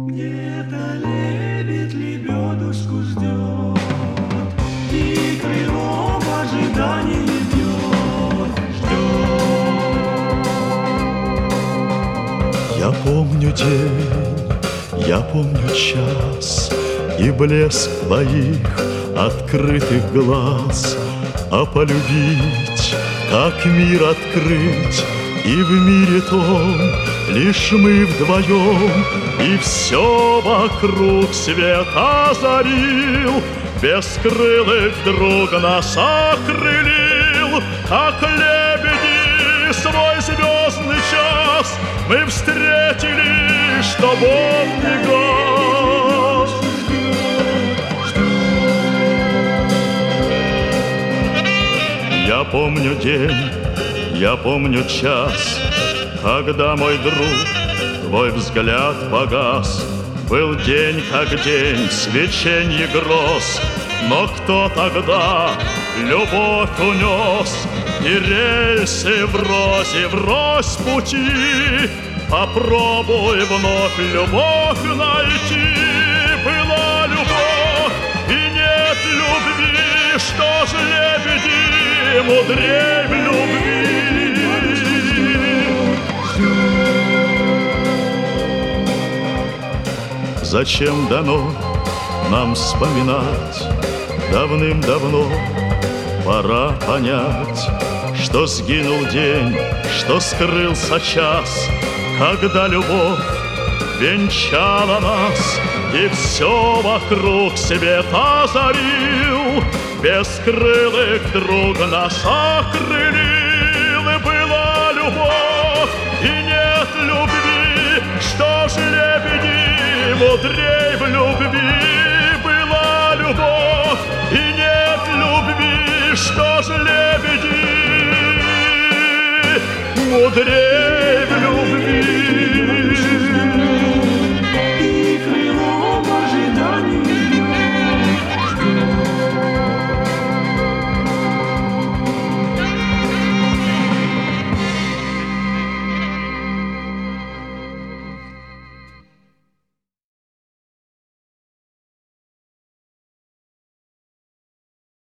Где-то лебедь лебедушку ждет, и крыло в ожидании ждет. Я помню день, я помню час и блеск твоих открытых глаз. А полюбить, как мир открыть, и в мире том лишь мы вдвоем, и все вокруг свет озарил, бескрылых вдруг нас окрылил, как лебеди свой звездный час мы встретили, чтоб он не гас. Я помню день, я помню час, когда мой друг твой взгляд погас. Был день, как день, свеченье гроз, но кто тогда любовь унес? И рельсы врозь пути, попробуй вновь любовь найти. Была любовь и нет любви, что ж лебеди мудрей в любви. Зачем дано нам вспоминать? Давным-давно пора понять, что сгинул день, что скрылся час, когда любовь венчала нас, и все вокруг свет озарил, бескрылых вдруг нас окрылил. И была любовь, и нет любви, что ж лебеди мудрей в любви. Была любовь, и нет любви, что ж лебеди мудрей